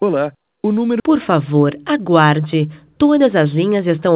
Olá, o número Por favor, aguarde. Todas as linhas estão